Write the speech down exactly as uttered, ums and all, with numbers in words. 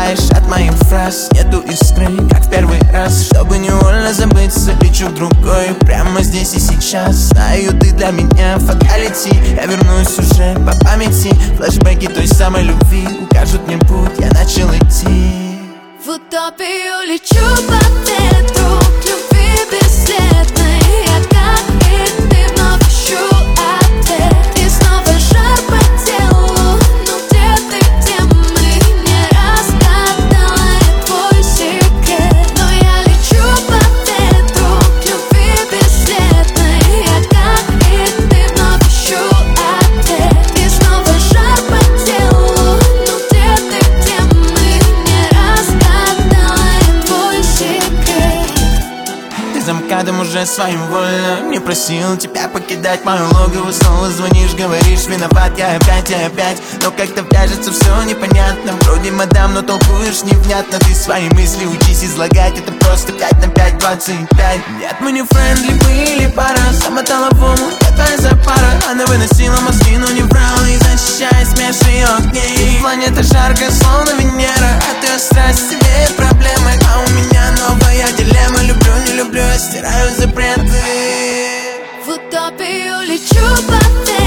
убегаешь от моих фраз. Нету искры, как в первый раз. Чтобы невольно забыться, лечу в другой прямо здесь и сейчас. Знаю, ты для меня фаталити. Я вернусь уже по памяти. Флэшбэки той самой любви укажут мне путь, я начал идти. В утопию лечу по ветру, к любви бесследной. Я как и ты вновь ищу ответ. И снова жар по телу. Ну где ты, где мы? Не разгадала я твой секрет. Но я лечу по ветру, к любви бесследной. Я как и ты вновь ищу ответ. И снова жар по телу. Ну где ты, где мы? Не разгадала я твой секрет. Ты за МКАДом уже своевольно не просил тебя покидать мою логово. Снова звонишь, говоришь, виноват я опять, я опять. Но как-то вяжется все непонятно. Вроде мадам, но толкуешь невнятно. Ты свои мысли учись излагать. Это просто пять на пять, двадцать пять. Нет, мы не френдли, были пара. Замотала в ому, я твоя запара. Она выносила мозги, но не врала. И защищает смех ее огней. Планета жаркая, словно Венера. От ее страсти веет проблемы. А у меня новая дилемма. Люблю, не люблю, я стираю запреты. В утопию лечу по ветру.